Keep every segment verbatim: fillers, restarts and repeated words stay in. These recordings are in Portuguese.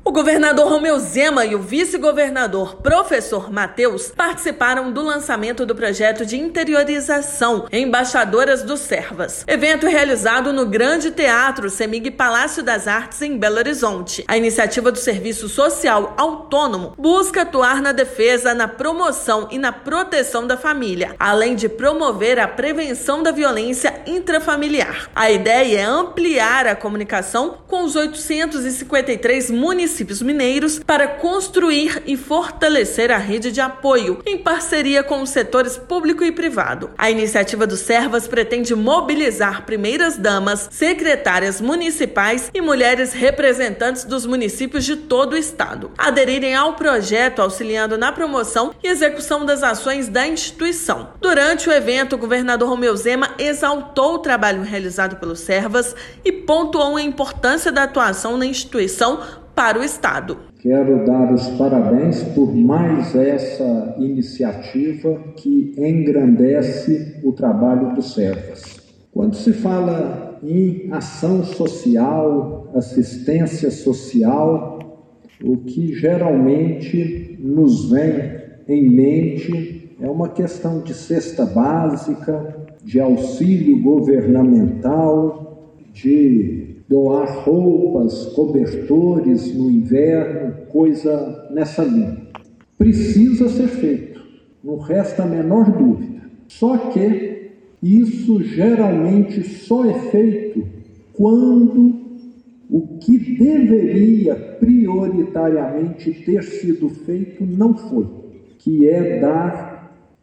O governador Romeu Zema e o vice-governador professor Matheus participaram do lançamento do projeto de interiorização Embaixadoras do Servas, evento realizado no Grande Teatro Semig Palácio das Artes em Belo Horizonte. A iniciativa do Serviço Social Autônomo busca atuar na defesa, na promoção e na proteção da família, além de promover a prevenção da violência intrafamiliar. A ideia é ampliar a comunicação com os oitocentos e cinquenta e três municípios mineiros para construir e fortalecer a rede de apoio em parceria com os setores público e privado. A iniciativa do Servas pretende mobilizar primeiras damas, secretárias municipais e mulheres representantes dos municípios de todo o estado aderirem ao projeto, auxiliando na promoção e execução das ações da instituição. Durante o evento, o governador Romeu Zema exaltou o trabalho realizado pelo Servas e pontuou a importância da atuação na instituição para o estado. Quero dar os parabéns por mais essa iniciativa que engrandece o trabalho do Servas. Quando se fala em ação social, assistência social, o que geralmente nos vem em mente é uma questão de cesta básica, de auxílio governamental, de doar roupas, cobertores no inverno, coisa nessa linha. Precisa ser feito, não resta a menor dúvida. Só que isso geralmente só é feito quando o que deveria prioritariamente ter sido feito não foi, que é dar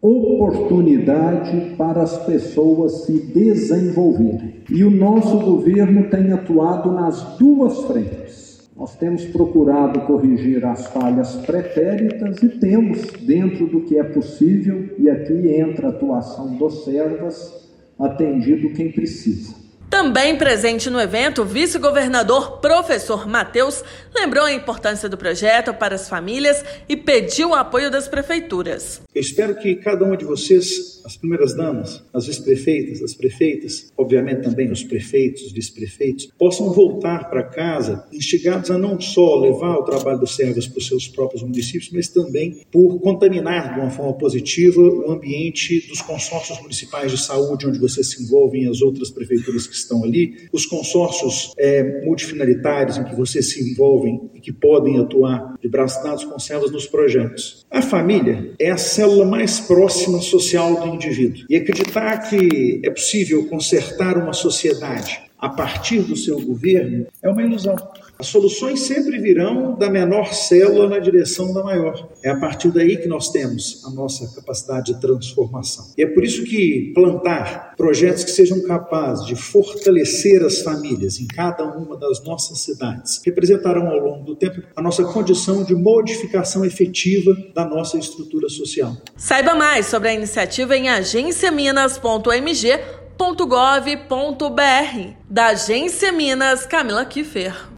oportunidade para as pessoas se desenvolverem. E o nosso governo tem atuado nas duas frentes. Nós temos procurado corrigir as falhas pretéritas e temos, dentro do que é possível, e aqui entra a atuação dos Servas, atendido quem precisa. Também presente no evento, o vice-governador professor Matheus lembrou a importância do projeto para as famílias e pediu o apoio das prefeituras. Eu espero que cada uma de vocês, as primeiras damas, as vice-prefeitas, as prefeitas, obviamente também os prefeitos, os vice-prefeitos, possam voltar para casa instigados a não só levar o trabalho dos Servas para os seus próprios municípios, mas também por contaminar de uma forma positiva o ambiente dos consórcios municipais de saúde, onde vocês se envolvem, e as outras prefeituras que estão ali, os consórcios é, multifinalitários em que vocês se envolvem e que podem atuar de braços dados com Servas nos projetos. A família é a célula mais próxima social do indivíduo. E acreditar que é possível consertar uma sociedade a partir do seu governo é uma ilusão. As soluções sempre virão da menor célula na direção da maior. É a partir daí que nós temos a nossa capacidade de transformação. E é por isso que plantar projetos que sejam capazes de fortalecer as famílias em cada uma das nossas cidades representarão ao longo do tempo a nossa condição de modificação efetiva da nossa estrutura social. Saiba mais sobre a iniciativa em agência minas ponto m g ponto gov ponto b r. Da Agência Minas, Camila Kiffer.